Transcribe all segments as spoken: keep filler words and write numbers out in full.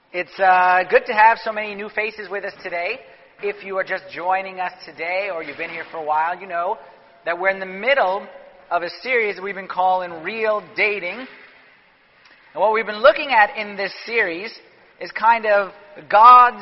It's uh, good to have so many new faces with us today. If you are just joining us today or you've been here for a while, you know that we're in the middle of a series that we've been calling Real Dating. And what we've been looking at in this series is kind of God's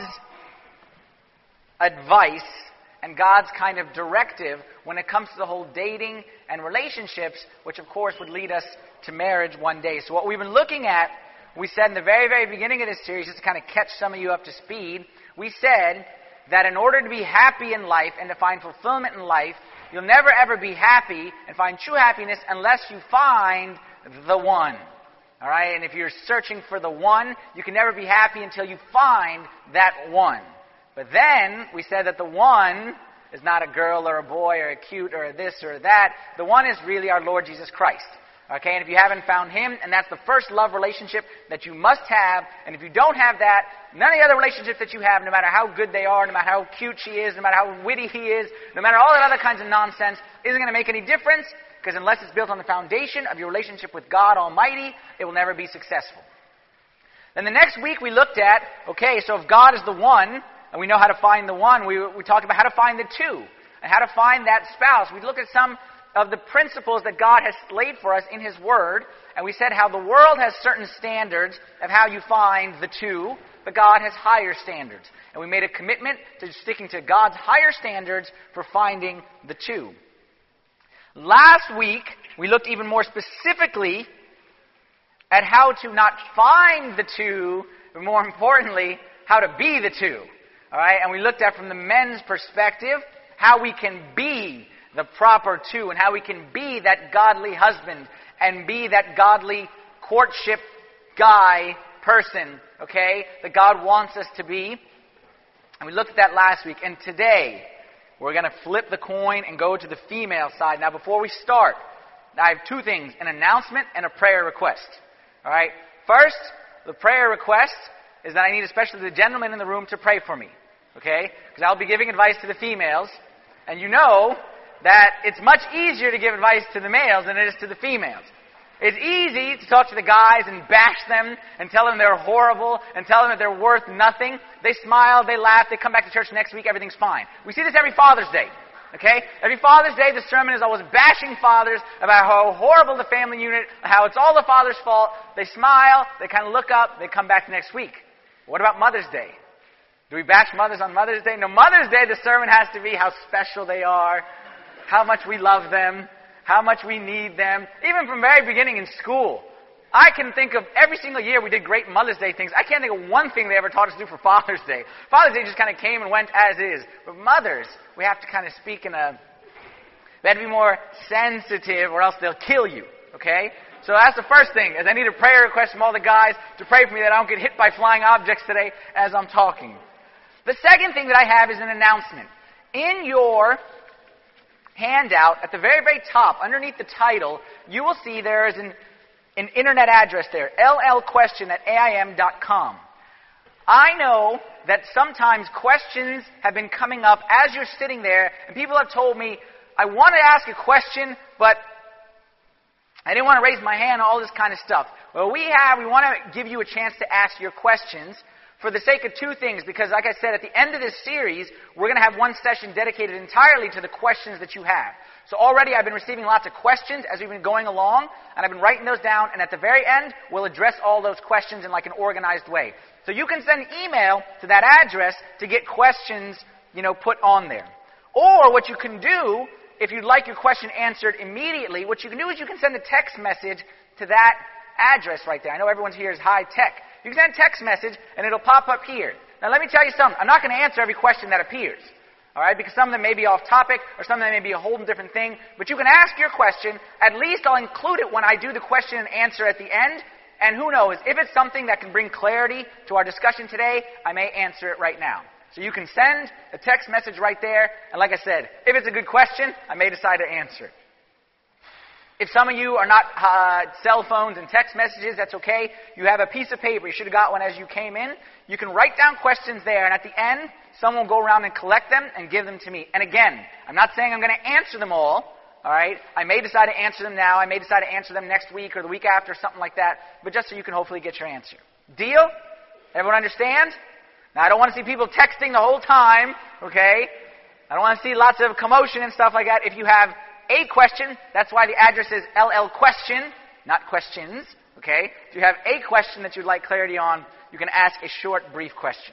advice and God's kind of directive when it comes to the whole dating and relationships, which of course would lead us to marriage one day. So what we've been looking at, we said in the very, very beginning of this series, just to kind of catch some of you up to speed, we said that in order to be happy in life and to find fulfillment in life, you'll never ever be happy and find true happiness unless you find the one. All right? And if you're searching for the one, you can never be happy until you find that one. But then we said that the one is not a girl or a boy or a cute or a this or that. The one is really our Lord Jesus Christ. Okay, and if you haven't found Him, and that's the first love relationship that you must have, and if you don't have that, none of the other relationships that you have, no matter how good they are, no matter how cute she is, no matter how witty he is, no matter all that other kinds of nonsense, isn't going to make any difference, because unless it's built on the foundation of your relationship with God Almighty, it will never be successful. Then the next week we looked at, okay, so if God is the one, and we know how to find the one, we, we talked about how to find the two, and how to find that spouse. We looked at some of the principles that God has laid for us in His Word, and we said how the world has certain standards of how you find the two, but God has higher standards. And we made a commitment to sticking to God's higher standards for finding the two. Last week, we looked even more specifically at how to not find the two, but more importantly, how to be the two. All right, and we looked at from the men's perspective how we can be the proper two, and how we can be that godly husband and be that godly courtship guy person, okay, that God wants us to be. And we looked at that last week. And today, we're going to flip the coin and go to the female side. Now, before we start, I have two things, an announcement and a prayer request. All right? First, the prayer request is that I need especially the gentlemen in the room to pray for me, okay? Because I'll be giving advice to the females, and you know that it's much easier to give advice to the males than it is to the females. It's easy to talk to the guys and bash them and tell them they're horrible and tell them that they're worth nothing. They smile, they laugh, they come back to church next week, everything's fine. We see this every Father's Day, okay? Every Father's Day, the sermon is always bashing fathers about how horrible the family unit, how it's all the father's fault. They smile, they kind of look up, they come back next week. What about Mother's Day? Do we bash mothers on Mother's Day? No, Mother's Day, the sermon has to be how special they are, how much we love them, how much we need them. Even from very beginning in school, I can think of every single year we did great Mother's Day things. I can't think of one thing they ever taught us to do for Father's Day. Father's Day just kind of came and went as is. But mothers, we have to kind of speak in a... We have to be more sensitive or else they'll kill you, okay? So that's the first thing, is I need a prayer request from all the guys to pray for me that I don't get hit by flying objects today as I'm talking. The second thing that I have is an announcement. In your handout, at the very, very top, underneath the title, you will see there is an, an internet address there, l l question at a i m dot com. I know that sometimes questions have been coming up as you're sitting there, and people have told me, I want to ask a question, but I didn't want to raise my hand, all this kind of stuff. Well, we have, we want to give you a chance to ask your questions for the sake of two things, because like I said, at the end of this series, we're going to have one session dedicated entirely to the questions that you have. So already I've been receiving lots of questions as we've been going along, and I've been writing those down, and at the very end, we'll address all those questions in like an organized way. So you can send email to that address to get questions, you know, put on there. Or what you can do, if you'd like your question answered immediately, what you can do is you can send a text message to that address right there. I know everyone's here is high tech. You can send a text message, and it'll pop up here. Now, let me tell you something. I'm not going to answer every question that appears, all right, because some of them may be off topic, or some of them may be a whole different thing. But you can ask your question. At least I'll include it when I do the question and answer at the end. And who knows, if it's something that can bring clarity to our discussion today, I may answer it right now. So you can send a text message right there. And like I said, if it's a good question, I may decide to answer it. If some of you are not uh, cell phones and text messages, that's okay. You have a piece of paper. You should have got one as you came in. You can write down questions there, and at the end, someone will go around and collect them and give them to me. And again, I'm not saying I'm going to answer them all, all right? I may decide to answer them now. I may decide to answer them next week or the week after, something like that. But just so you can hopefully get your answer. Deal? Everyone understand? Now, I don't want to see people texting the whole time, okay? I don't want to see lots of commotion and stuff like that. If you have a question, that's why the address is L L question, not questions, okay? If you have a question that you'd like clarity on, you can ask a short, brief question.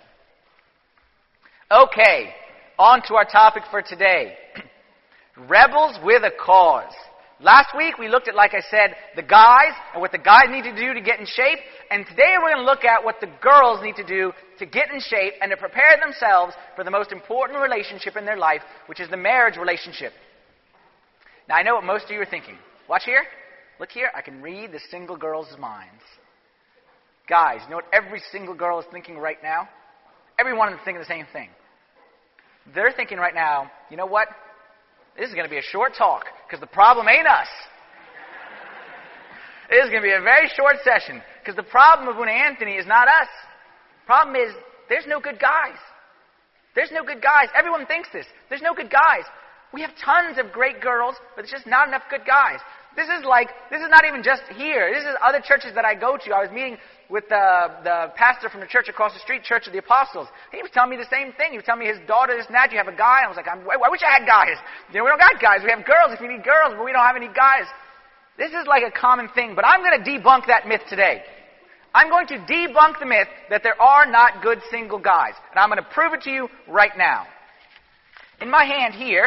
Okay, on to our topic for today. Rebels with a cause. Last week we looked at, like I said, the guys and what the guys need to do to get in shape. And today we're going to look at what the girls need to do to get in shape and to prepare themselves for the most important relationship in their life, which is the marriage relationship. Now I know what most of you are thinking. Watch here. Look here. I can read the single girls' minds. Guys, you know what every single girl is thinking right now? Every one of them is thinking the same thing. They're thinking right now, you know what? This is going to be a short talk, because the problem ain't us. This is going to be a very short session, because the problem of Una Anthony is not us. The problem is, there's no good guys. There's no good guys. Everyone thinks this. There's no good guys. We have tons of great girls, but there's just not enough good guys. This is like, this is not even just here. This is other churches that I go to. I was meeting with the, the pastor from the church across the street, Church of the Apostles. He was telling me the same thing. He was telling me his daughter this and that. You have a guy. I was like, I'm, I wish I had guys. You know, we don't got guys. We have girls if you need girls, but we don't have any guys. This is like a common thing, but I'm going to debunk that myth today. I'm going to debunk the myth that there are not good single guys. And I'm going to prove it to you right now. In my hand here,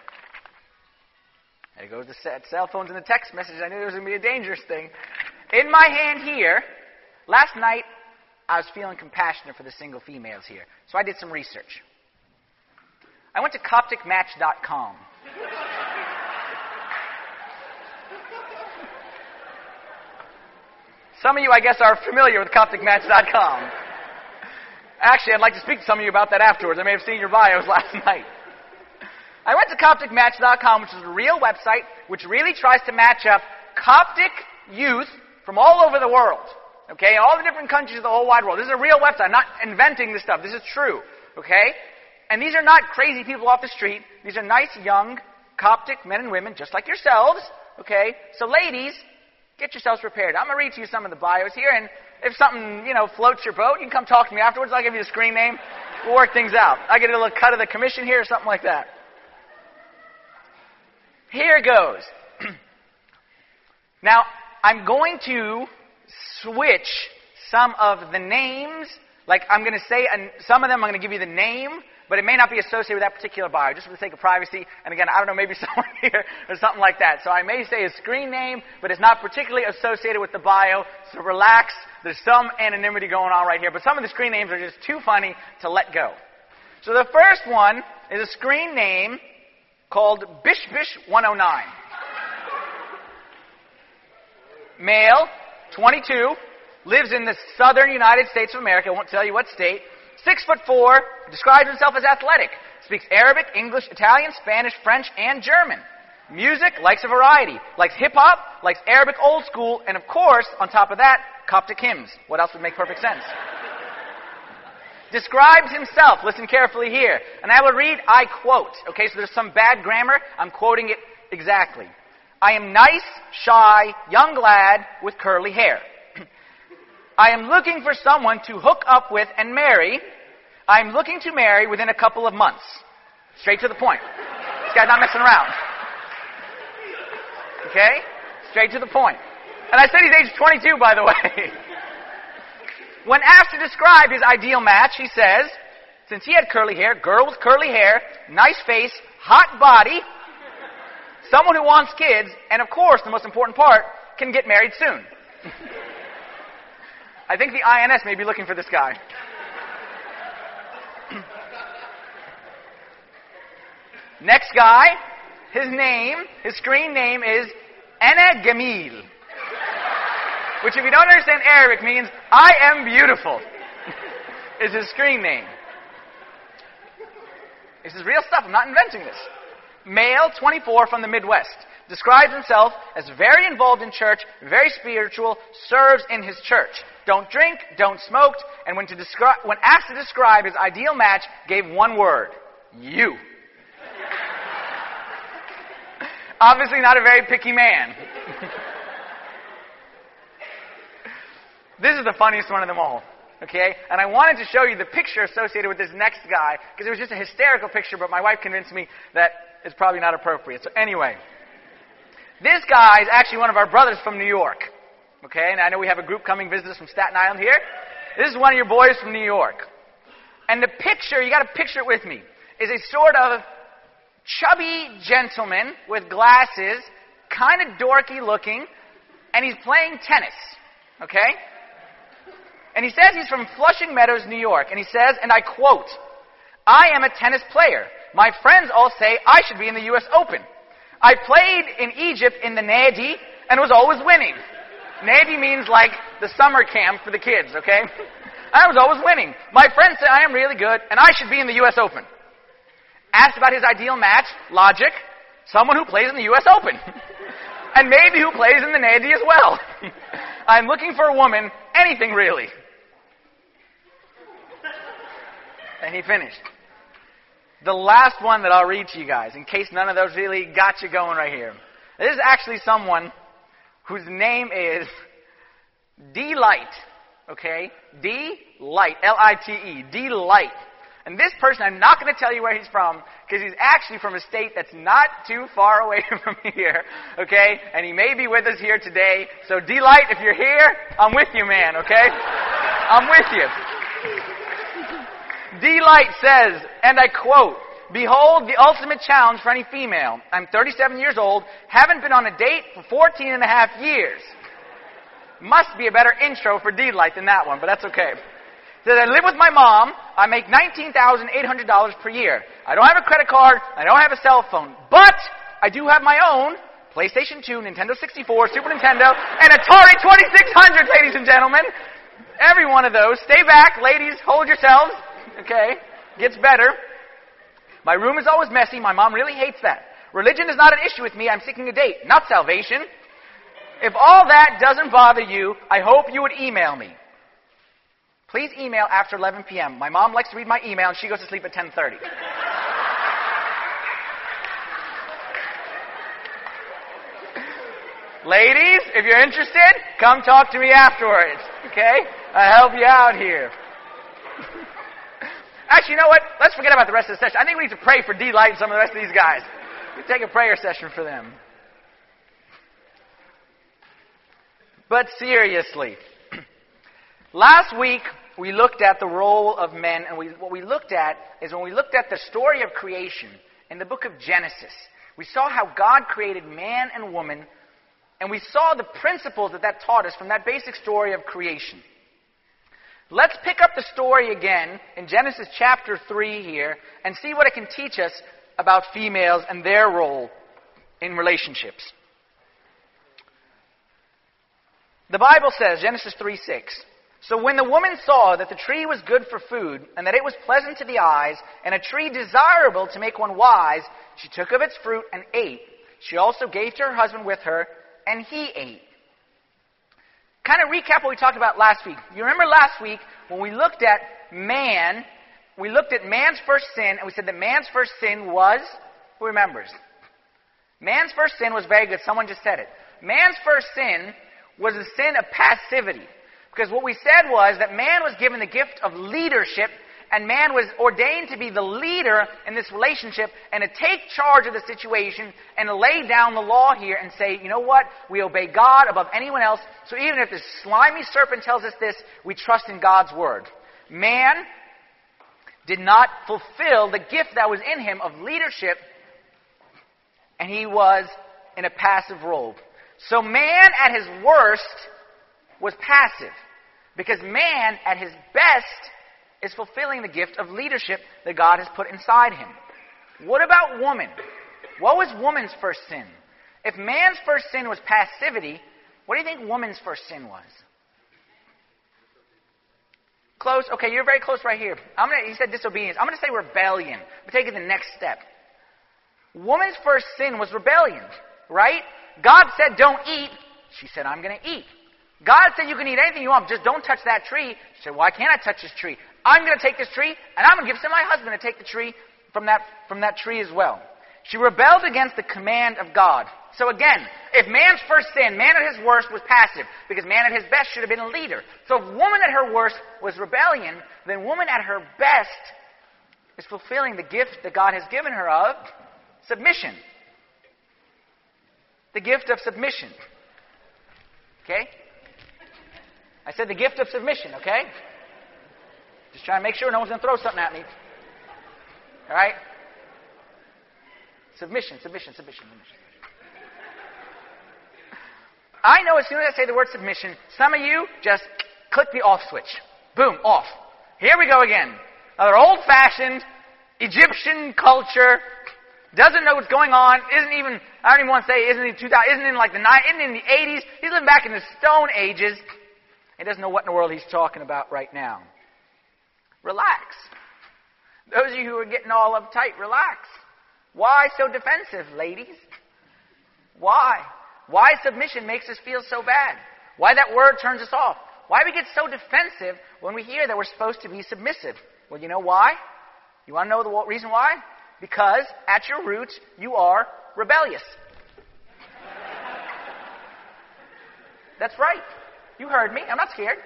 there goes the cell phones and the text message. I knew there was going to be a dangerous thing. In my hand here, last night, I was feeling compassionate for the single females here. So I did some research. I went to Coptic Match dot com. Some of you, I guess, are familiar with Coptic Match dot com. Actually, I'd like to speak to some of you about that afterwards. I may have seen your bios last night. I went to Coptic Match dot com, which is a real website which really tries to match up Coptic youth from all over the world. Okay, all the different countries of the whole wide world. This is a real website. I'm not inventing this stuff. This is true. Okay? And these are not crazy people off the street. These are nice, young, Coptic men and women, just like yourselves. Okay? So ladies, get yourselves prepared. I'm going to read to you some of the bios here, and if something, you know, floats your boat, you can come talk to me afterwards. I'll give you the screen name. We'll work things out. I'll get a little cut of the commission here or something like that. Here goes. Now, I'm going to switch some of the names. Like, I'm going to say, and some of them I'm going to give you the name, but it may not be associated with that particular bio, just for the sake of privacy. And again, I don't know, maybe someone here or something like that. So I may say a screen name, but it's not particularly associated with the bio. So relax. There's some anonymity going on right here, but some of the screen names are just too funny to let go. So the first one is a screen name called Bish Bish one oh nine. Male, twenty-two, lives in the southern United States of America. I won't tell you what state. Six foot four, describes himself as athletic. Speaks Arabic, English, Italian, Spanish, French, and German. Music, likes a variety. Likes hip-hop, likes Arabic old school, and of course, on top of that, Coptic hymns. What else would make perfect sense? Describes himself, listen carefully here, and I will read, I quote. Okay, so there's some bad grammar. I'm quoting it exactly. I am nice, shy, young lad with curly hair. I am looking for someone to hook up with and marry. I am looking to marry within a couple of months. Straight to the point. This guy's not messing around. Okay? Straight to the point. And I said he's age twenty-two, by the way. When asked to describe his ideal match, he says, since he had curly hair, girl with curly hair, nice face, hot body, someone who wants kids, and of course, the most important part, can get married soon. I think the I N S may be looking for this guy. Next guy, his name, his screen name is Ana Gamil. Which, if you don't understand Arabic, means, I am beautiful. Is his screen name. This is real stuff. I'm not inventing this. Male, twenty-four, from the Midwest. Describes himself as very involved in church, very spiritual, serves in his church. Don't drink, don't smoke, and when, to descri- when asked to describe his ideal match, gave one word. You. Obviously not a very picky man. This is the funniest one of them all. Okay? And I wanted to show you the picture associated with this next guy, because it was just a hysterical picture, but my wife convinced me that it's probably not appropriate. So anyway, this guy is actually one of our brothers from New York. Okay? And I know we have a group coming visit us from Staten Island here. This is one of your boys from New York. And the picture, you got to picture it with me, is a sort of chubby gentleman with glasses, kind of dorky looking, and he's playing tennis. Okay? And he says he's from Flushing Meadows, New York. And he says, and I quote, "I am a tennis player. My friends all say I should be in the U S Open. I played in Egypt in the Nadi and was always winning." Nadi means like the summer camp for the kids, okay? I was always winning. My friends say I am really good and I should be in the U S Open. Asked about his ideal match, logic, someone who plays in the U S Open. And maybe who plays in the Nadi as well. I'm looking for a woman, anything really. And he finished. The last one that I'll read to you guys, in case none of those really got you going right here. This is actually someone whose name is D-Light. Okay? D-Light. L I T E. D-Light. And this person, I'm not going to tell you where he's from, because he's actually from a state that's not too far away from here. Okay? And he may be with us here today. So D-Light, if you're here, I'm with you, man. Okay? I'm with you. D-Light says, and I quote, "Behold the ultimate challenge for any female. I'm thirty-seven years old, haven't been on a date for fourteen and a half years. Must be a better intro for D-Light than that one, but that's okay. Says, I live with my mom. I make nineteen thousand eight hundred dollars per year. I don't have a credit card. I don't have a cell phone. But I do have my own PlayStation two, Nintendo sixty-four, Super Nintendo, and Atari twenty-six hundred, ladies and gentlemen. Every one of those. Stay back, ladies. Hold yourselves. Okay? Gets better. My room is always messy. My mom really hates that. Religion is not an issue with me. I'm seeking a date, not salvation. If all that doesn't bother you, I hope you would email me. Please email after eleven p.m. My mom likes to read my email, and she goes to sleep at ten thirty. Ladies, if you're interested, come talk to me afterwards. Okay? I'll help you out here. Actually, you know what? Let's forget about the rest of the session. I think we need to pray for D-Light and some of the rest of these guys. We take a prayer session for them. But seriously, last week we looked at the role of men, and we, what we looked at is when we looked at the story of creation in the book of Genesis, we saw how God created man and woman, and we saw the principles that that taught us from that basic story of creation. Let's pick up the story again in Genesis chapter three here and see what it can teach us about females and their role in relationships. The Bible says, Genesis three six, "So when the woman saw that the tree was good for food, and that it was pleasant to the eyes, and a tree desirable to make one wise, she took of its fruit and ate. She also gave to her husband with her, and he ate." Kind of recap what we talked about last week. You remember last week when we looked at man, we looked at man's first sin, and we said that man's first sin was, who remembers? Man's first sin was very good. Someone just said it. Man's first sin was the sin of passivity. Because what we said was that man was given the gift of leadership, and man was ordained to be the leader in this relationship and to take charge of the situation and to lay down the law here and say, you know what? We obey God above anyone else. So even if this slimy serpent tells us this, we trust in God's word. Man did not fulfill the gift that was in him of leadership, and he was in a passive role. So man at his worst was passive, because man at his best is fulfilling the gift of leadership that God has put inside him. What about woman? What was woman's first sin? If man's first sin was passivity, what do you think woman's first sin was? Close? Okay, you're very close right here. I'm gonna, he said disobedience. I'm going to say rebellion. We're taking the next step. Woman's first sin was rebellion, right? God said, don't eat. She said, I'm going to eat. God said, you can eat anything you want, just don't touch that tree. She said, why can't I touch this tree? I'm going to take this tree, and I'm going to give it to my husband to take the tree from that, from that tree as well. She rebelled against the command of God. So again, if man's first sin, man at his worst was passive, because man at his best should have been a leader. So if woman at her worst was rebellion, then woman at her best is fulfilling the gift that God has given her of submission. The gift of submission. Okay? I said the gift of submission, okay? Just trying to make sure no one's going to throw something at me. All right? Submission, submission, submission, submission. I know as soon as I say the word submission, some of you just click the off switch. Boom, off. Here we go again. Another old-fashioned Egyptian culture. Doesn't know what's going on. Isn't even, I don't even want to say, isn't in two thousand, isn't in like the nine, isn't in the eighties. He's living back in the Stone Ages. He doesn't know what in the world he's talking about right now. Relax. Those of you who are getting all uptight, relax. Why so defensive, ladies? Why? Why submission makes us feel so bad? Why that word turns us off? Why we get so defensive when we hear that we're supposed to be submissive? Well, you know why? You want to know the reason why? Because at your roots, you are rebellious. That's right. You heard me. I'm not scared.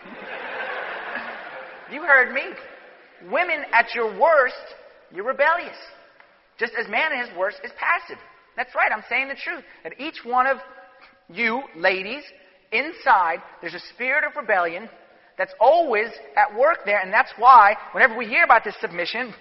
You heard me. Women, at your worst, you're rebellious. Just as man at his worst is passive. That's right. I'm saying the truth. That each one of you, ladies, inside, there's a spirit of rebellion that's always at work there. And that's why, whenever we hear about this submission,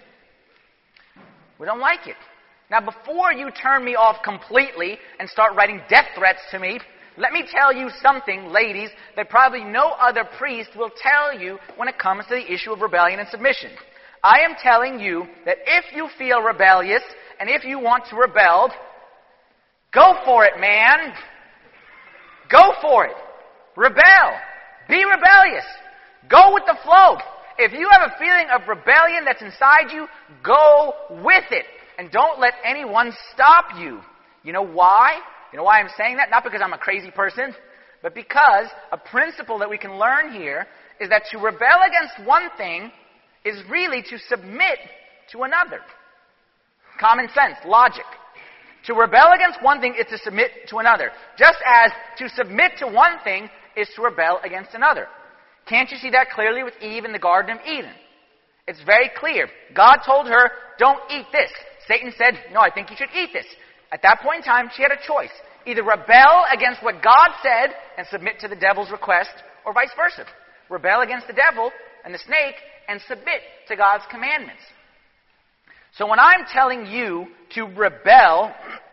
we don't like it. Now, before you turn me off completely and start writing death threats to me, let me tell you something, ladies, that probably no other priest will tell you when it comes to the issue of rebellion and submission. I am telling you that if you feel rebellious and if you want to rebel, go for it, man. Go for it. Rebel. Be rebellious. Go with the flow. If you have a feeling of rebellion that's inside you, go with it. And don't let anyone stop you. You know why? You know why I'm saying that? Not because I'm a crazy person, but because a principle that we can learn here is that to rebel against one thing is really to submit to another. Common sense, logic. To rebel against one thing is to submit to another. Just as to submit to one thing is to rebel against another. Can't you see that clearly with Eve in the Garden of Eden? It's very clear. God told her, don't eat this. Satan said, no, I think you should eat this. At that point in time, she had a choice. Either rebel against what God said and submit to the devil's request, or vice versa. Rebel against the devil and the snake and submit to God's commandments. So when I'm telling you to rebel,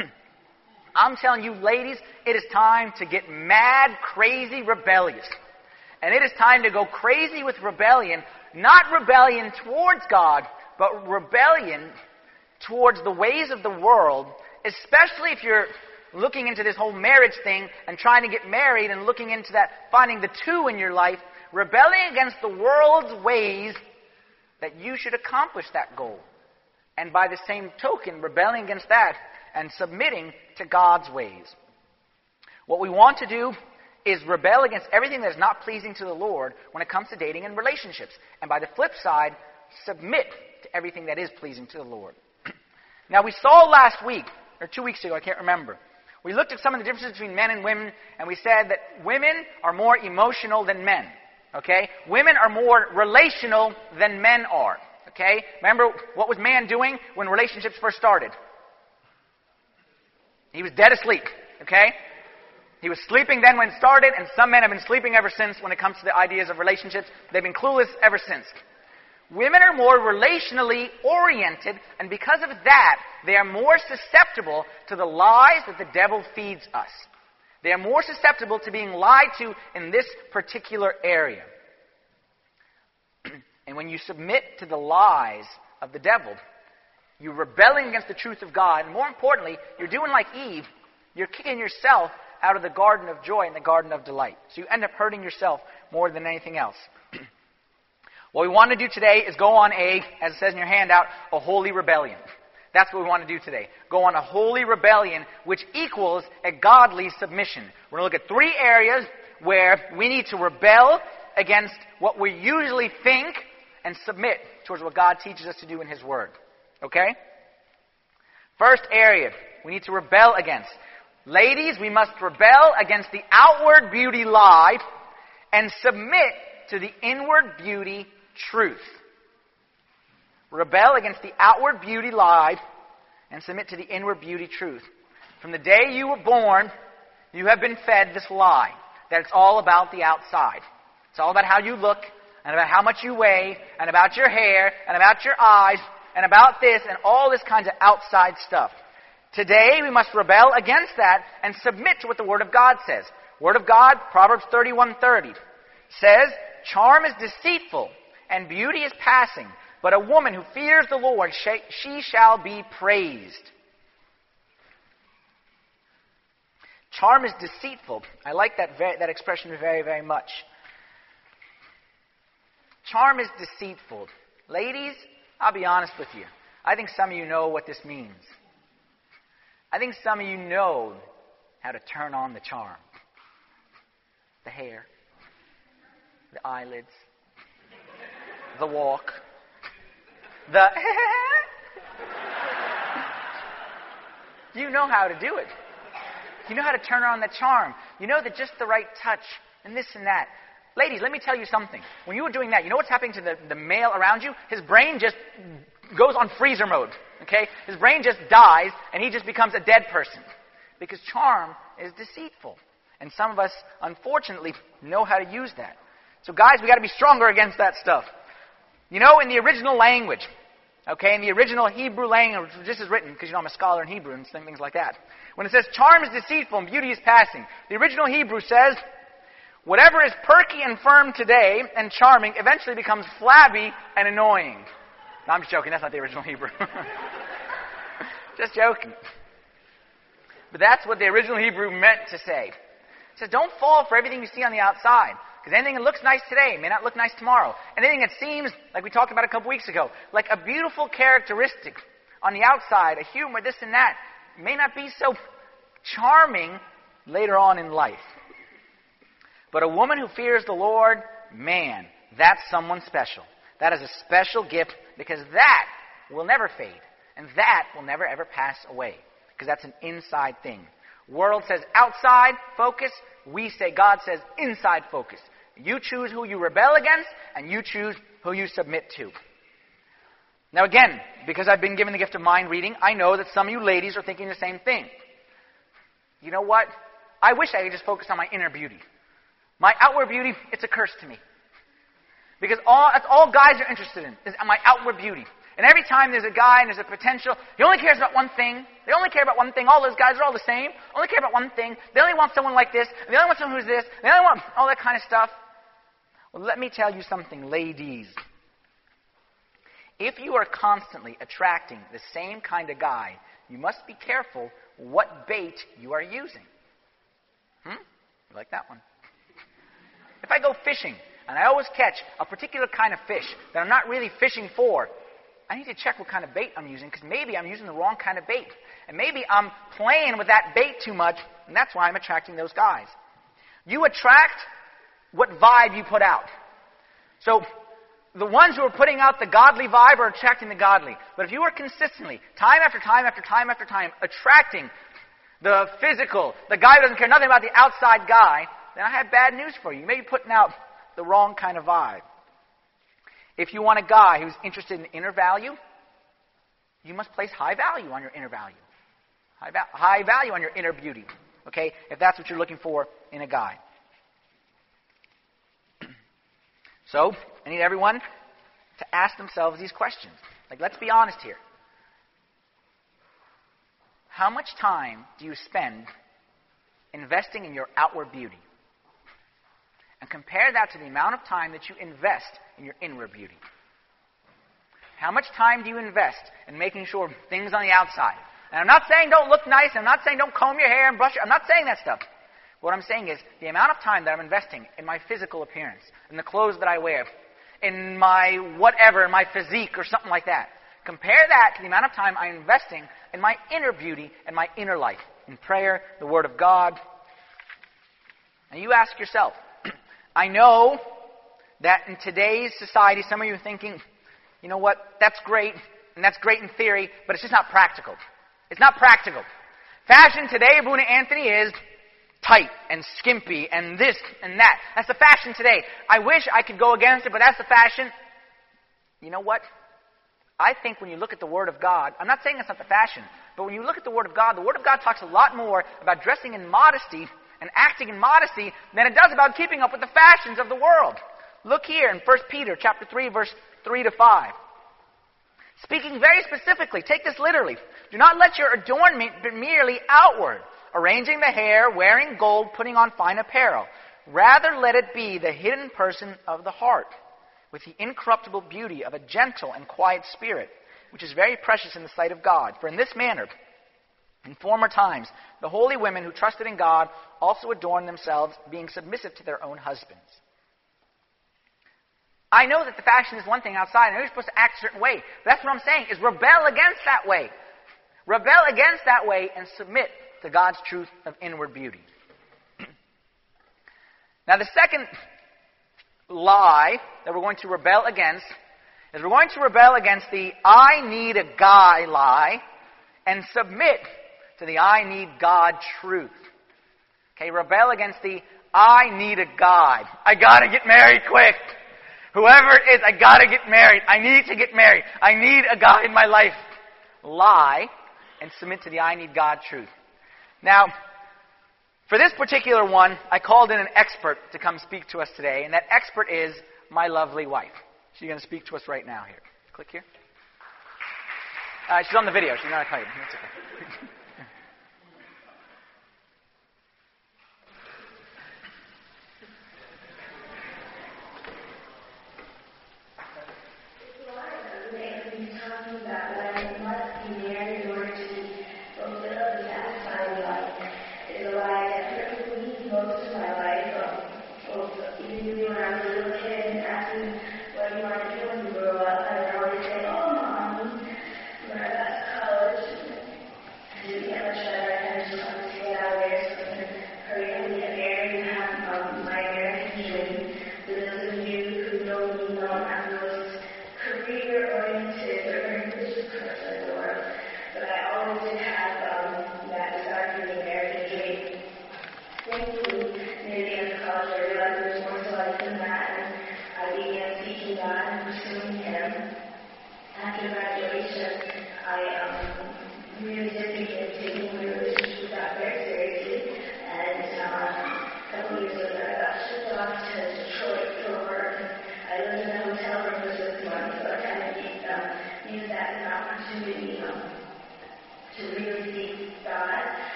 I'm telling you, ladies, it is time to get mad, crazy, rebellious. And it is time to go crazy with rebellion, not rebellion towards God, but rebellion towards the ways of the world, especially if you're looking into this whole marriage thing and trying to get married and looking into that, finding the two in your life, rebelling against the world's ways that you should accomplish that goal. And by the same token, rebelling against that and submitting to God's ways. What we want to do is rebel against everything that is not pleasing to the Lord when it comes to dating and relationships. And by the flip side, submit to everything that is pleasing to the Lord. Now, we saw last week, or two weeks ago, I can't remember, we looked at some of the differences between men and women, and we said that women are more emotional than men. Okay? Women are more relational than men are. Okay? Remember, what was man doing when relationships first started? He was dead asleep. Okay? He was sleeping then when it started, and some men have been sleeping ever since when it comes to the ideas of relationships. They've been clueless ever since. Women are more relationally oriented, and because of that, they are more susceptible to the lies that the devil feeds us. They are more susceptible to being lied to in this particular area. And when you submit to the lies of the devil, you're rebelling against the truth of God. And more importantly, you're doing like Eve. You're kicking yourself out of the garden of joy and the garden of delight. So you end up hurting yourself more than anything else. What we want to do today is go on a, as it says in your handout, a holy rebellion. That's what we want to do today. Go on a holy rebellion, which equals a godly submission. We're going to look at three areas where we need to rebel against what we usually think and submit towards what God teaches us to do in His Word. Okay? First area we need to rebel against. Ladies, we must rebel against the outward beauty lie and submit to the inward beauty truth. Rebel against the outward beauty lie and submit to the inward beauty truth. From the day you were born, you have been fed this lie, that it's all about the outside. It's all about how you look, and about how much you weigh, and about your hair, and about your eyes, and about this, and all this kinds of outside stuff. Today, we must rebel against that and submit to what the Word of God says. Word of God, Proverbs thirty-one thirty, says, "Charm is deceitful, and beauty is passing, but a woman who fears the Lord, she, she shall be praised." Charm is deceitful. I like that, very, that expression very, very much. Charm is deceitful. Ladies, I'll be honest with you. I think some of you know what this means. I think some of you know how to turn on the charm. The hair, the eyelids, the walk, the... You know how to do it. You know how to turn on the charm. You know that just the right touch and this and that. Ladies, let me tell you something. When you were doing that, you know what's happening to the, the male around you? His brain just goes on freezer mode. Okay? His brain just dies and he just becomes a dead person. Because charm is deceitful. And some of us, unfortunately, know how to use that. So guys, we got to be stronger against that stuff. You know, in the original language, okay, in the original Hebrew language, this is written, because you know I'm a scholar in Hebrew and things like that. When it says, charm is deceitful and beauty is passing, the original Hebrew says, whatever is perky and firm today and charming eventually becomes flabby and annoying. No, I'm just joking. That's not the original Hebrew. Just joking. But that's what the original Hebrew meant to say. It says, don't fall for everything you see on the outside. Because anything that looks nice today may not look nice tomorrow. Anything that seems, like we talked about a couple weeks ago, like a beautiful characteristic on the outside, a humor, this and that, may not be so charming later on in life. But a woman who fears the Lord, man, that's someone special. That is a special gift because that will never fade. And that will never ever pass away. Because that's an inside thing. World says outside focus. We say, God says inside focus. You choose who you rebel against, and you choose who you submit to. Now again, because I've been given the gift of mind reading, I know that some of you ladies are thinking the same thing. You know what? I wish I could just focus on my inner beauty. My outward beauty, it's a curse to me. Because all, that's all guys are interested in, is my outward beauty. And every time there's a guy and there's a potential, he only cares about one thing. They only care about one thing. All those guys are all the same. Only care about one thing. They only want someone like this. And they only want someone who's this. They only want all that kind of stuff. Well, let me tell you something, ladies. If you are constantly attracting the same kind of guy, you must be careful what bait you are using. Hmm? You like that one? If I go fishing, and I always catch a particular kind of fish that I'm not really fishing for, I need to check what kind of bait I'm using, because maybe I'm using the wrong kind of bait. And maybe I'm playing with that bait too much, and that's why I'm attracting those guys. You attract what vibe you put out. So, the ones who are putting out the godly vibe are attracting the godly. But if you are consistently, time after time after time after time, attracting the physical, the guy who doesn't care nothing about the outside guy, then I have bad news for you. You may be putting out the wrong kind of vibe. If you want a guy who's interested in inner value, you must place high value on your inner value. High, va- high value on your inner beauty. Okay? If that's what you're looking for in a guy. So, I need everyone to ask themselves these questions. Like, let's be honest here. How much time do you spend investing in your outward beauty? And compare that to the amount of time that you invest in your inward beauty. How much time do you invest in making sure things on the outside? And I'm not saying don't look nice. I'm not saying don't comb your hair and brush your... I'm not saying that stuff. What I'm saying is the amount of time that I'm investing in my physical appearance, in the clothes that I wear, in my whatever, in my physique or something like that. Compare that to the amount of time I'm investing in my inner beauty and my inner life, in prayer, the Word of God. And you ask yourself, I know that in today's society, some of you are thinking, you know what, that's great, and that's great in theory, but it's just not practical. It's not practical. Fashion today, Abuna Anthony, is tight and skimpy and this and that. That's the fashion today. I wish I could go against it, but that's the fashion. You know what? I think when you look at the Word of God, I'm not saying that's not the fashion, but when you look at the Word of God, the Word of God talks a lot more about dressing in modesty and acting in modesty than it does about keeping up with the fashions of the world. Look here in First Peter chapter three, verse three to five. Speaking very specifically, take this literally. Do not let your adornment be merely outward, arranging the hair, wearing gold, putting on fine apparel. Rather let it be the hidden person of the heart, with the incorruptible beauty of a gentle and quiet spirit, which is very precious in the sight of God. For in this manner, in former times, the holy women who trusted in God also adorned themselves, being submissive to their own husbands. I know that the fashion is one thing outside, and you're supposed to act a certain way. But that's what I'm saying, is rebel against that way. Rebel against that way and submit to God's truth of inward beauty. Now the second lie that we're going to rebel against is we're going to rebel against the I need a guy lie and submit to the I need God truth. Okay, rebel against the I need a guy. I gotta get married quick. Whoever it is, I gotta get married. I need to get married. I need a guy in my life. Lie and submit to the I need God truth. Now, for this particular one, I called in an expert to come speak to us today, and that expert is my lovely wife. She's going to speak to us right now here. Click here. Uh, she's on the video. She's not a kite. That's okay.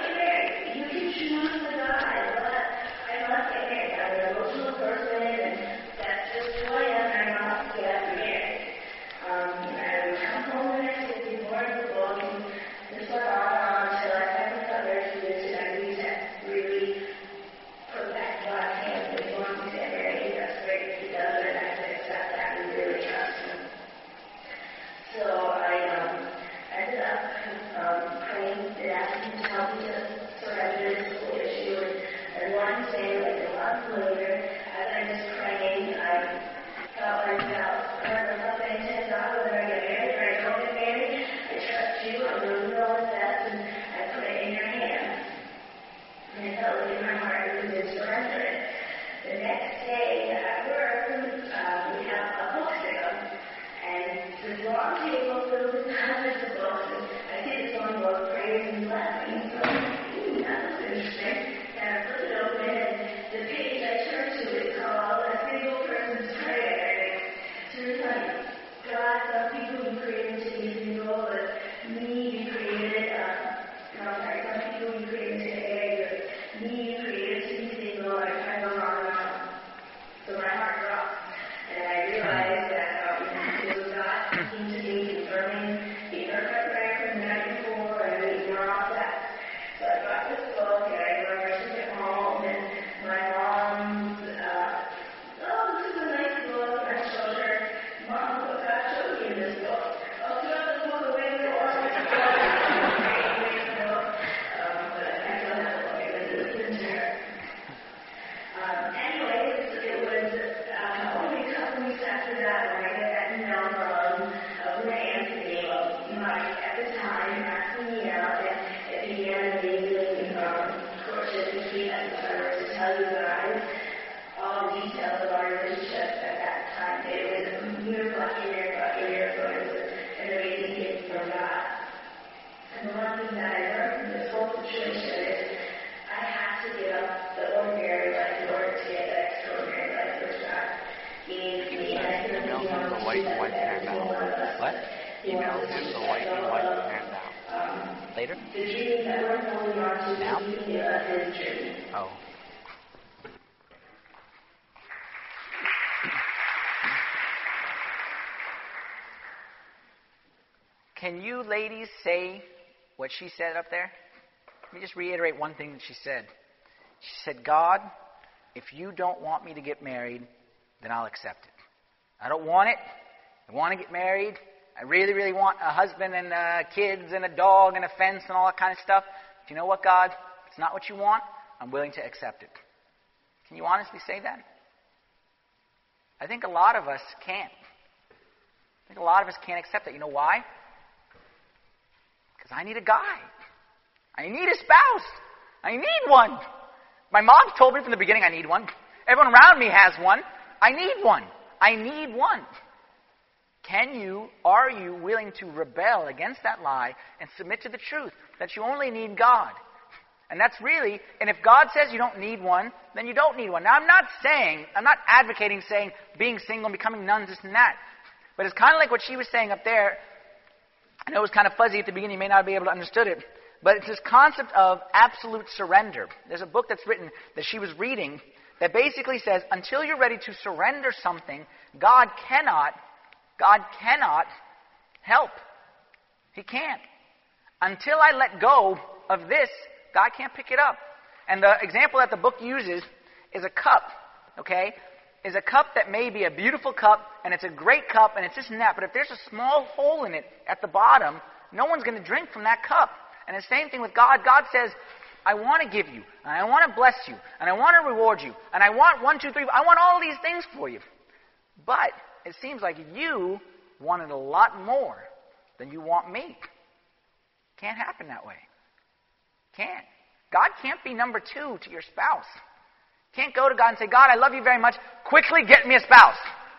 I'm not getting married. I'm an emotional person, and seemed to be confirming the perfect prayer from the night before, and we were all set. So I got this book, and I remember I took it home, and my mom's, uh, oh, this is a nice book, and I showed her, Mom, what God showed me in this book. Oh, throw this book away, we don't want it to go. Um, but I still have the book, I didn't listen to her. Um, anyways, it was uh, only a couple weeks after that when I got that email from uh, Luna Anthony, well, Mike at the time, asking me out, and it began a amazing um, courtship between us. If I were to tell you guys all the details of our relationship at that time, it was a miracle after miracle after miracle. It was an amazing gift from God. And the one thing that I learned from this whole situation is I had to give up the ordinary life in order to get that extraordinary life which God gave me. And I couldn't Email him the white and white handout. What? Email him the white and white handout. Um, Later? the dream that we're holding on to Now? is his dream. Oh. Can you ladies say what she said up there? Let me just reiterate one thing that she said. She said, God, if you don't want me to get married, then I'll accept it. I don't want it. I want to get married. I really, really want a husband and uh, kids and a dog and a fence and all that kind of stuff. But you know what, God? If it's not what you want, I'm willing to accept it. Can you honestly say that? I think a lot of us can't. I think a lot of us can't accept it. You know why? Because I need a guy. I need a spouse. I need one. My mom told me from the beginning I need one. Everyone around me has one. I need one. I need one. Can you, are you willing to rebel against that lie and submit to the truth that you only need God? And that's really, and if God says you don't need one, then you don't need one. Now, I'm not saying, I'm not advocating saying being single and becoming nuns, this and that. But it's kind of like what she was saying up there. I know it was kind of fuzzy at the beginning. You may not be able to understood it. But it's this concept of absolute surrender. There's a book that's written that she was reading that basically says, until you're ready to surrender something, God cannot, God cannot help. He can't. Until I let go of this, God can't pick it up. And the example that the book uses is a cup, okay? Is a cup that may be a beautiful cup, and it's a great cup, and it's this and that, but if there's a small hole in it at the bottom, no one's going to drink from that cup. And the same thing with God. God says, I want to give you, and I want to bless you, and I want to reward you, and I want one, two, three, I want all these things for you. But it seems like you wanted a lot more than you want me. Can't happen that way. Can't. God can't be number two to your spouse. Can't go to God and say, God, I love you very much. Quickly get me a spouse.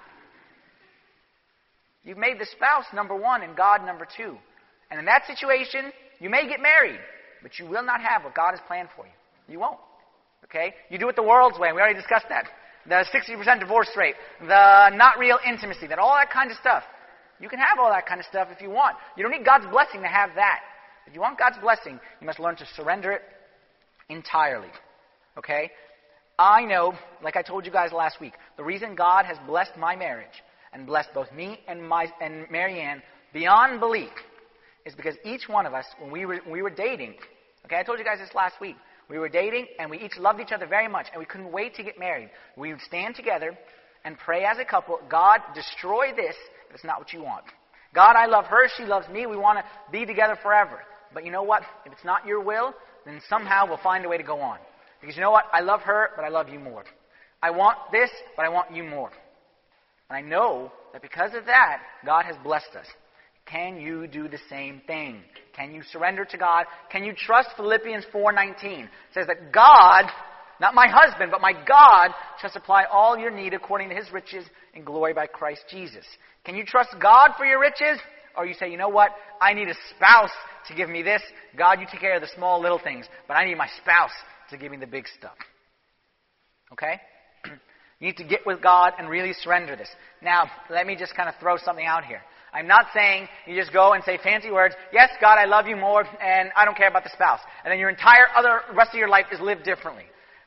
You've made the spouse number one and God number two. And in that situation, you may get married, but you will not have what God has planned for you. You won't. Okay? You do it the world's way. We already discussed that. The sixty percent divorce rate. The not real intimacy. That all that kind of stuff. You can have all that kind of stuff if you want. You don't need God's blessing to have that. If you want God's blessing, you must learn to surrender it entirely. Okay? I know, like I told you guys last week, the reason God has blessed my marriage and blessed both me and my and Marianne beyond belief is because each one of us, when we were when we were dating, okay, I told you guys this last week, we were dating and we each loved each other very much and we couldn't wait to get married. We would stand together and pray as a couple, God, destroy this if it's not what you want. God, I love her, she loves me, we want to be together forever. But you know what? If it's not your will, then somehow we'll find a way to go on. Because you know what? I love her, but I love you more. I want this, but I want you more. And I know that because of that, God has blessed us. Can you do the same thing? Can you surrender to God? Can you trust Philippians four nineteen? It says that God, not my husband, but my God, shall supply all your need according to his riches in glory by Christ Jesus. Can you trust God for your riches? Or you say, you know what? I need a spouse to give me this. God, you take care of the small little things, but I need my spouse to give me the big stuff. Okay? You need to get with God and really surrender this. Now, let me just kind of throw something out here. I'm not saying you just go and say fancy words, yes, God, I love you more, and I don't care about the spouse. And then your entire other rest of your life is lived differently.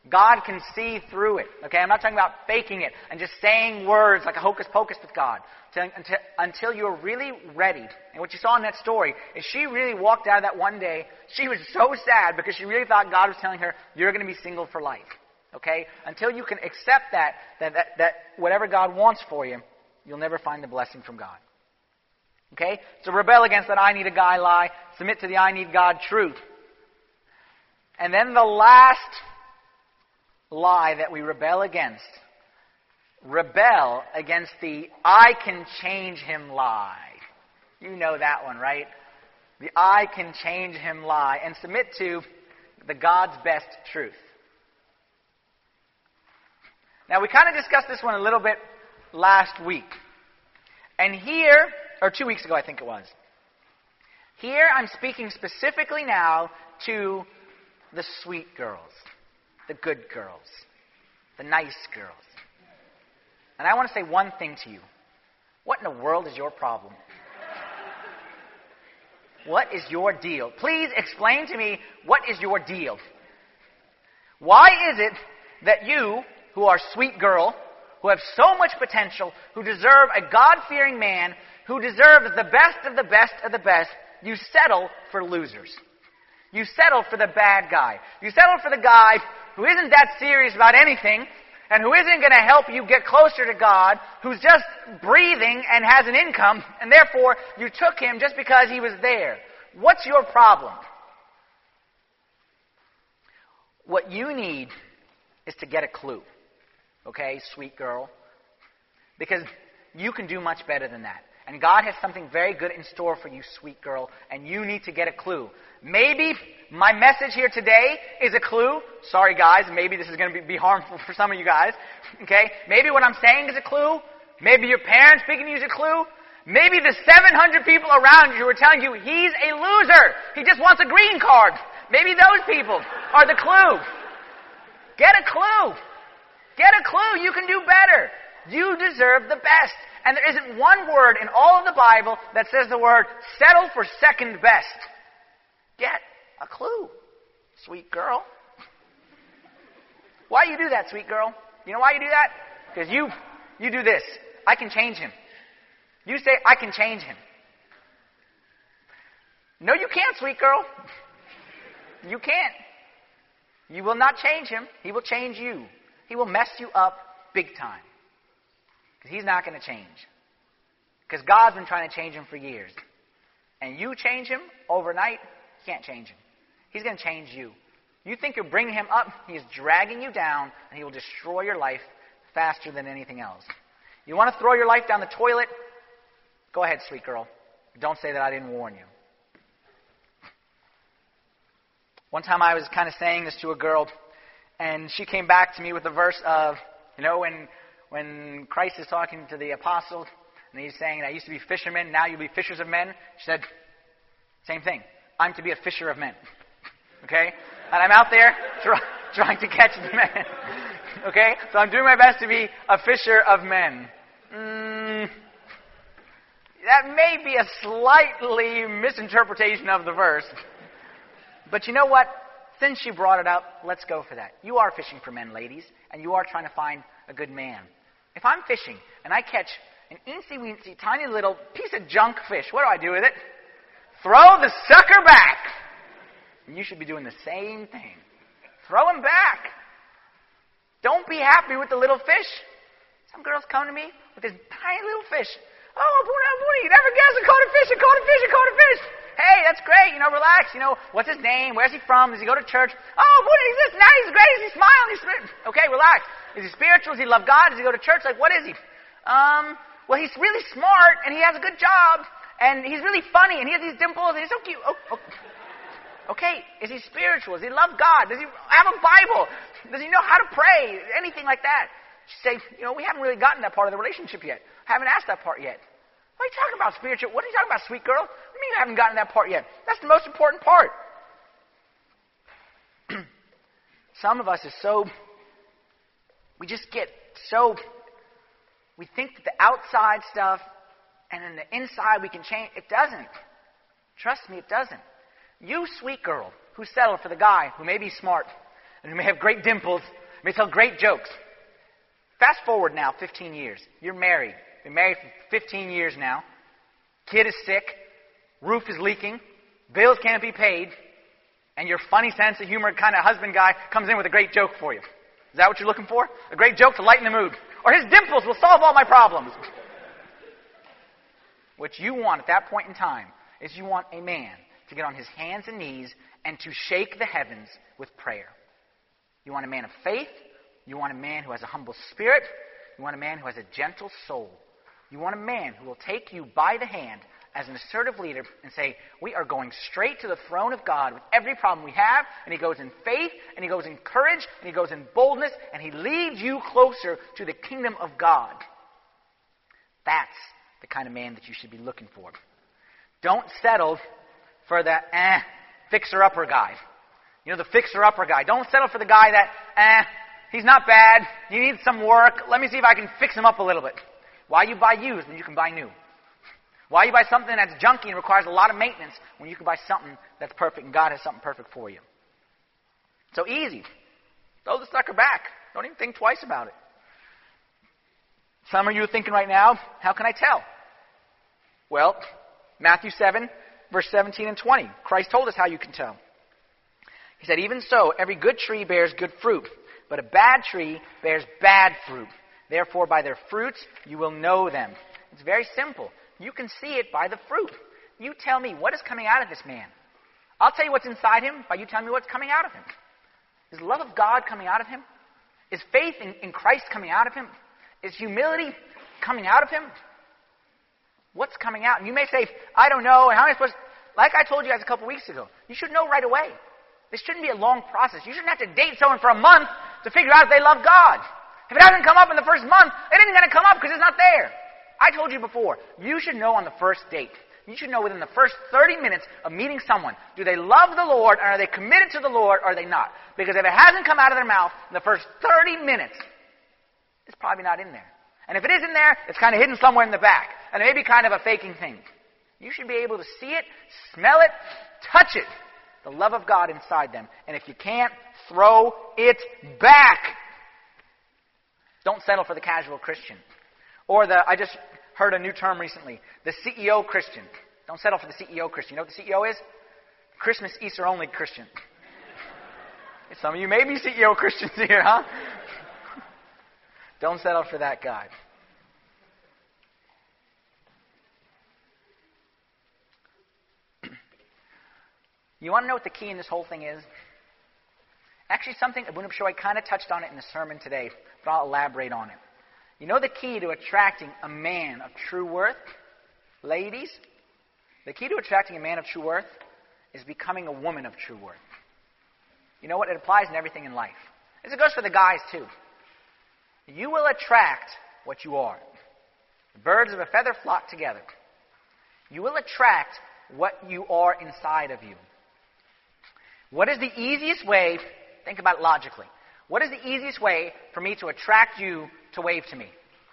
God can see through it. Okay, I'm not talking about faking it and just saying words like a hocus pocus with God. Until, until, until you're really ready. And what you saw in that story is she really walked out of that one day. She was so sad because she really thought God was telling her, you're going to be single for life. Okay? Until you can accept that, that, that, that whatever God wants for you, you'll never find the blessing from God. Okay? So rebel against that I need a guy lie. Submit to the I need God truth. And then the last lie that we rebel against. Rebel against the I can change him lie. You know that one, right? The I can change him lie. And submit to the God's best truth. Now, we kind of discussed this one a little bit last week. And here, or two weeks ago I think it was. Here I'm speaking specifically now to the sweet girls, the good girls, the nice girls. And I want to say one thing to you. What in the world is your problem? What is your deal? Please explain to me, what is your deal? Why is it that you, who are sweet girl, who have so much potential, who deserve a God-fearing man, who deserve the best of the best of the best, you settle for losers? You settle for the bad guy. You settle for the guy who isn't that serious about anything, and who isn't going to help you get closer to God, who's just breathing and has an income, and therefore you took him just because he was there. What's your problem? What you need is to get a clue. Okay, sweet girl? Because you can do much better than that. And God has something very good in store for you, sweet girl, and you need to get a clue. Maybe my message here today is a clue. Sorry, guys, maybe this is going to be, be harmful for some of you guys. Okay? Maybe what I'm saying is a clue. Maybe your parents speaking to you is a clue. Maybe the seven hundred people around you who are telling you he's a loser. He just wants a green card. Maybe those people are the clue. Get a clue. Get a clue. You can do better. You deserve the best. And there isn't one word in all of the Bible that says the word settle for second best. Get a clue, sweet girl. Why you do that, sweet girl? You know why you do that? Because you, you do this. I can change him. You say, I can change him. No, you can't, sweet girl. You can't. You will not change him. He will change you. He will mess you up big time. Because he's not going to change. Because God's been trying to change him for years. And you change him overnight, you can't change him. He's going to change you. You think you're bringing him up, he is dragging you down, and he will destroy your life faster than anything else. You want to throw your life down the toilet? Go ahead, sweet girl. Don't say that I didn't warn you. One time I was kind of saying this to a girl, and she came back to me with the verse of, you know, when when Christ is talking to the apostles, and he's saying, I used to be fishermen, now you'll be fishers of men. She said, same thing. I'm to be a fisher of men. Okay? And I'm out there try, trying to catch men. Okay? So I'm doing my best to be a fisher of men. Mm, that may be a slightly misinterpretation of the verse. But you know what? Since she brought it up, let's go for that. You are fishing for men, ladies, and you are trying to find a good man. If I'm fishing and I catch an eensy-weensy, tiny little piece of junk fish, what do I do with it? Throw the sucker back. And you should be doing the same thing. Throw him back. Don't be happy with the little fish. Some girls come to me with this tiny little fish. Oh, Boona, Boona, you never guess. I caught a fish, I caught a fish, I caught a fish. Hey, that's great. You know, relax. You know, what's his name? Where's he from? Does he go to church? Oh, Boona, he's this nice. He's great. Is he smiling? He's okay, relax. Is he spiritual? Does he love God? Does he go to church? Like, what is he? Um, well, he's really smart, and he has a good job, and he's really funny, and he has these dimples, and he's so cute. Oh, oh. Okay, is he spiritual? Does he love God? Does he have a Bible? Does he know how to pray? Anything like that. She say, you know, we haven't really gotten that part of the relationship yet. Haven't asked that part yet. What are you talking about, spiritual? What are you talking about, sweet girl? What do you mean you haven't gotten that part yet? That's the most important part. Some of us is so, we just get so, we think that the outside stuff and then the inside we can change. It doesn't. Trust me, it doesn't. You, sweet girl, who settled for the guy who may be smart, and who may have great dimples, may tell great jokes. Fast forward now fifteen years. You're married. Been married for fifteen years now. Kid is sick. Roof is leaking. Bills can't be paid. And your funny sense of humor kind of husband guy comes in with a great joke for you. Is that what you're looking for? A great joke to lighten the mood. Or his dimples will solve all my problems. What you want at that point in time is you want a man to get on his hands and knees and to shake the heavens with prayer. You want a man of faith. You want a man who has a humble spirit. You want a man who has a gentle soul. You want a man who will take you by the hand as an assertive leader and say, we are going straight to the throne of God with every problem we have, and he goes in faith, and he goes in courage, and he goes in boldness, and he leads you closer to the kingdom of God. That's the kind of man that you should be looking for. Don't settle for the eh, fixer-upper guy. You know, the fixer-upper guy. Don't settle for the guy that, eh, he's not bad, he needs some work, let me see if I can fix him up a little bit. Why you buy used when you can buy new? Why you buy something that's junky and requires a lot of maintenance when you can buy something that's perfect and God has something perfect for you? So easy. Throw the sucker back. Don't even think twice about it. Some of you are thinking right now, how can I tell? Well, Matthew seven, verse seventeen and twenty. Christ told us how you can tell. He said, even so, every good tree bears good fruit, but a bad tree bears bad fruit. Therefore, by their fruits you will know them. It's very simple. You can see it by the fruit. You tell me what is coming out of this man. I'll tell you what's inside him by you telling me what's coming out of him. Is love of God coming out of him? Is faith in, in Christ coming out of him? Is humility coming out of him? What's coming out? And you may say, I don't know, and how am I supposed to... Like I told you guys a couple weeks ago, you should know right away. This shouldn't be a long process. You shouldn't have to date someone for a month to figure out if they love God. If it hasn't come up in the first month, it isn't going to come up because it's not there. I told you before, you should know on the first date. You should know within the first thirty minutes of meeting someone, do they love the Lord, and are they committed to the Lord, or are they not? Because if it hasn't come out of their mouth in the first thirty minutes, it's probably not in there. And if it is in there, it's kind of hidden somewhere in the back. And it may be kind of a faking thing. You should be able to see it, smell it, touch it. The love of God inside them. And if you can't, throw it back. Don't settle for the casual Christian. Or the, I just heard a new term recently, the C E O Christian. Don't settle for the C E O Christian. You know what the C E O is? Christmas, Easter only Christian. Some of you may be C E O Christians here, huh? Don't settle for that guy. You want to know what the key in this whole thing is? Actually, something Abuna Bishoy kind of touched on it in the sermon today, but I'll elaborate on it. You know the key to attracting a man of true worth? Ladies, the key to attracting a man of true worth is becoming a woman of true worth. You know what? It applies in everything in life. This goes for the guys, too. You will attract what you are. The birds of a feather flock together. You will attract what you are inside of you. What is the easiest way, think about it logically, what is the easiest way for me to attract you to wave to me?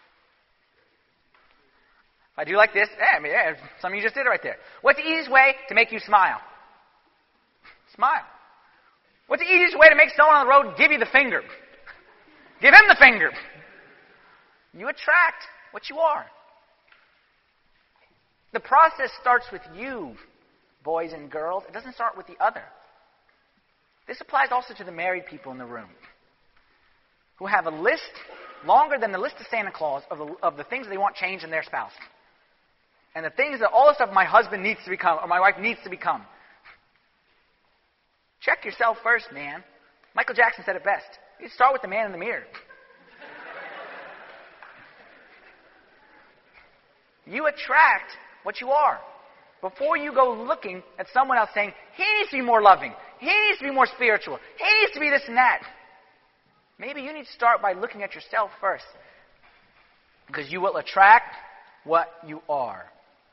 If I do like this, yeah, I mean, yeah, some of you just did it right there. What's the easiest way to make you smile? Smile. What's the easiest way to make someone on the road give you the finger? Give him the finger. You attract what you are. The process starts with you, boys and girls. It doesn't start with the other. This applies also to the married people in the room who have a list longer than the list of Santa Claus of the, of the things they want changed in their spouse. And the things that all the stuff my husband needs to become or my wife needs to become. Check yourself first, man. Michael Jackson said it best. You start with the man in the mirror. You attract what you are. Before you go looking at someone else saying, he needs to be more loving, he needs to be more spiritual, he needs to be this and that. Maybe you need to start by looking at yourself first. Because you will attract what you are.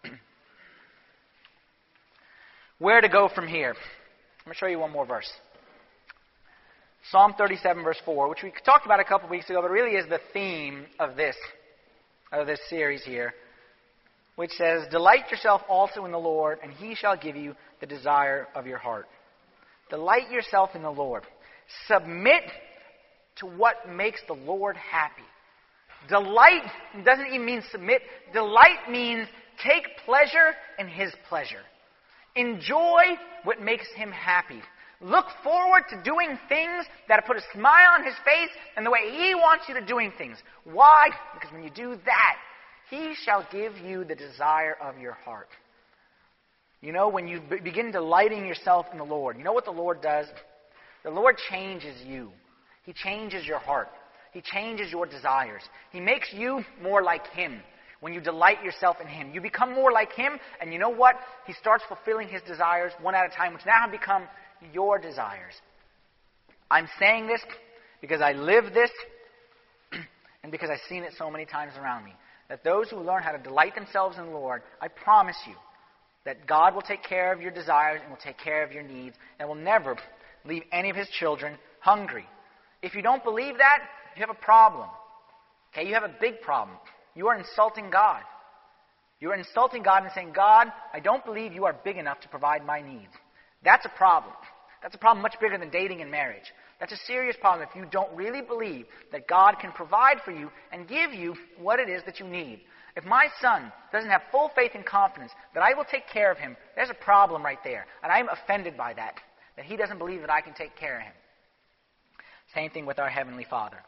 Where to go from here? I'm going to show you one more verse. Psalm thirty-seven, verse four, which we talked about a couple weeks ago, but really is the theme of this, of this series here, which says, delight yourself also in the Lord, and he shall give you the desire of your heart. Delight yourself in the Lord. Submit to what makes the Lord happy. Delight doesn't even mean submit. Delight means take pleasure in His pleasure. Enjoy what makes Him happy. Look forward to doing things that put a smile on His face and the way He wants you to doing things. Why? Because when you do that, He shall give you the desire of your heart. You know, when you be- begin delighting yourself in the Lord, you know what the Lord does? The Lord changes you. He changes your heart. He changes your desires. He makes you more like Him. When you delight yourself in Him, you become more like Him, and you know what? He starts fulfilling His desires one at a time, which now have become your desires. I'm saying this because I live this and because I've seen it so many times around me. That those who learn how to delight themselves in the Lord, I promise you that God will take care of your desires and will take care of your needs and will never leave any of His children hungry. If you don't believe that, you have a problem. Okay, you have a big problem. You are insulting God. You are insulting God and saying, God, I don't believe you are big enough to provide my needs. That's a problem. That's a problem much bigger than dating and marriage. That's a serious problem if you don't really believe that God can provide for you and give you what it is that you need. If my son doesn't have full faith and confidence that I will take care of him, there's a problem right there. And I'm offended by that, that he doesn't believe that I can take care of him. Same thing with our Heavenly Father.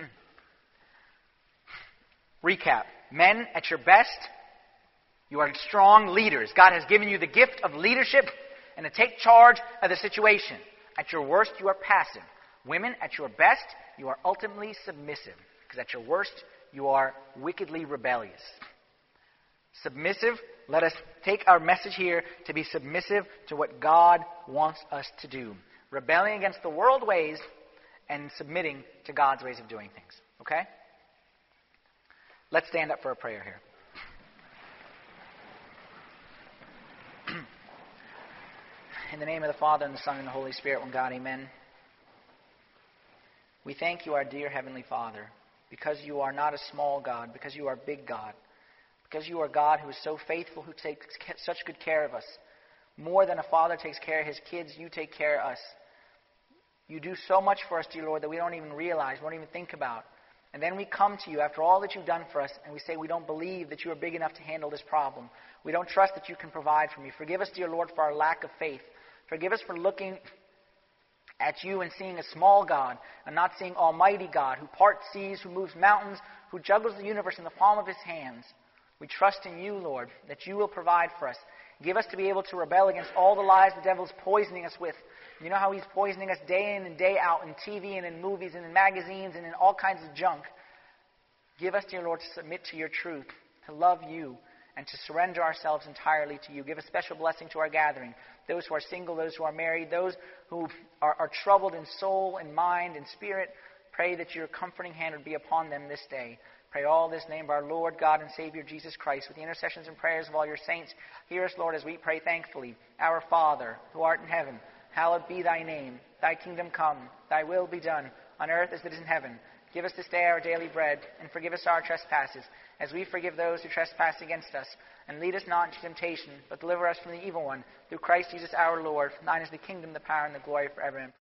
Recap. Men, at your best, you are strong leaders. God has given you the gift of leadership and to take charge of the situation. At your worst, you are passive. Women, at your best, you are ultimately submissive. Because at your worst, you are wickedly rebellious. Submissive, let us take our message here to be submissive to what God wants us to do. Rebelling against the world ways and submitting to God's ways of doing things. Okay? Let's stand up for a prayer here. In the name of the Father, and the Son, and the Holy Spirit, one God, amen. We thank you, our dear Heavenly Father, because you are not a small God, because you are a big God, because you are God who is so faithful, who takes such good care of us. More than a father takes care of his kids, you take care of us. You do so much for us, dear Lord, that we don't even realize, we don't even think about. And then we come to you after all that you've done for us, and we say we don't believe that you are big enough to handle this problem. We don't trust that you can provide for me. Forgive us, dear Lord, for our lack of faith. Forgive us for looking at you and seeing a small God and not seeing Almighty God who parts seas, who moves mountains, who juggles the universe in the palm of His hands. We trust in you, Lord, that you will provide for us. Give us to be able to rebel against all the lies the devil is poisoning us with. You know how he's poisoning us day in and day out in T V and in movies and in magazines and in all kinds of junk. Give us, dear Lord, to submit to your truth, to love you, and to surrender ourselves entirely to you. Give a special blessing to our gathering. Those who are single, those who are married, those who are, are troubled in soul and mind and spirit, pray that your comforting hand would be upon them this day. Pray all this in the name of our Lord, God, and Savior, Jesus Christ, with the intercessions and prayers of all your saints. Hear us, Lord, as we pray thankfully. Our Father, who art in heaven, hallowed be thy name. Thy kingdom come, thy will be done, on earth as it is in heaven. Give us this day our daily bread, and forgive us our trespasses, as we forgive those who trespass against us. And lead us not into temptation, but deliver us from the evil one. Through Christ Jesus our Lord. Thine is the kingdom, the power, and the glory forever.